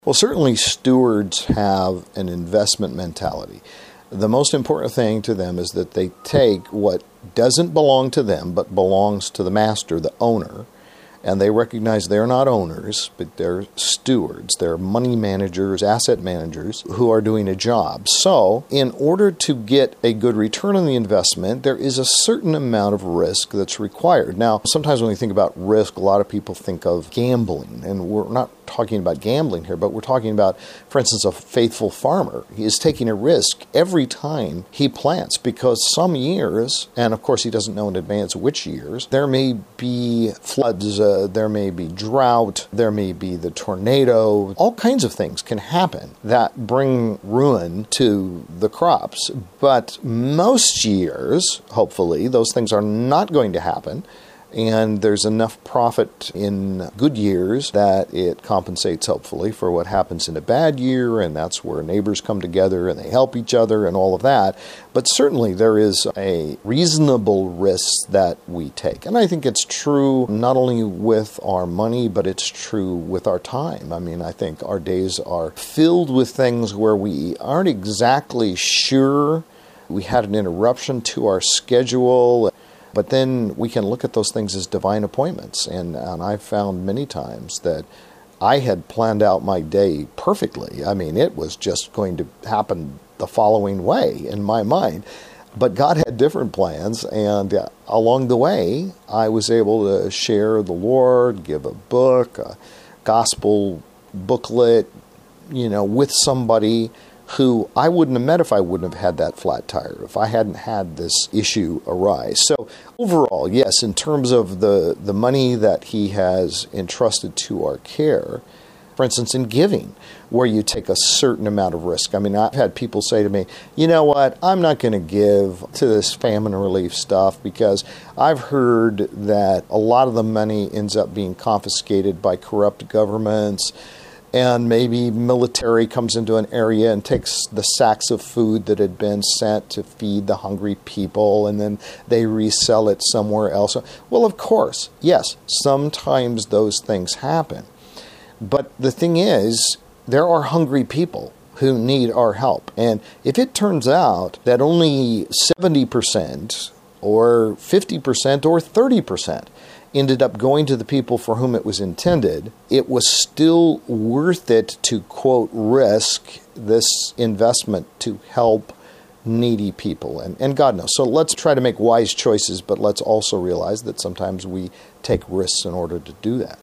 Well, certainly stewards have an investment mentality. The most important thing to them is that they take what doesn't belong to them but belongs to the master, the owner, and they recognize they're not owners, but they're stewards. They're money managers, asset managers who are doing a job. So, in order to get a good return on the investment, there is a certain amount of risk that's required. Now, sometimes when we think about risk, a lot of people think of gambling, and we're not talking about gambling here, but we're talking about, for instance, a faithful farmer. He is taking a risk every time he plants because some years, and of course he doesn't know in advance which years, there may be floods, there may be drought, there may be the tornado. All kinds of things can happen that bring ruin to the crops. But most years, hopefully, those things are not going to happen. And there's enough profit in good years that it compensates, hopefully, for what happens in a bad year, and that's where neighbors come together and they help each other and all of that. But certainly there is a reasonable risk that we take. And I think it's true not only with our money, but it's true with our time. I mean, I think our days are filled with things where we aren't exactly sure. We had an interruption to our schedule. But then we can look at those things as divine appointments. And I've found many times that I had planned out my day perfectly. I mean, it was just going to happen the following way in my mind. But God had different plans, and along the way, I was able to share the Lord, give a book, a gospel booklet, with somebody who I wouldn't have met if I wouldn't have had that flat tire, if I hadn't had this issue arise. So overall, yes, in terms of the money that He has entrusted to our care, for instance, in giving, where you take a certain amount of risk. I mean, I've had people say to me, you know what, I'm not going to give to this famine relief stuff because I've heard that a lot of the money ends up being confiscated by corrupt governments. And maybe military comes into an area and takes the sacks of food that had been sent to feed the hungry people, and then they resell it somewhere else. Well, of course, yes, sometimes those things happen. But the thing is, there are hungry people who need our help. And if it turns out that only 70% or 50% or 30% ended up going to the people for whom it was intended, it was still worth it to, quote, risk this investment to help needy people. And God knows. So let's try to make wise choices, but let's also realize that sometimes we take risks in order to do that.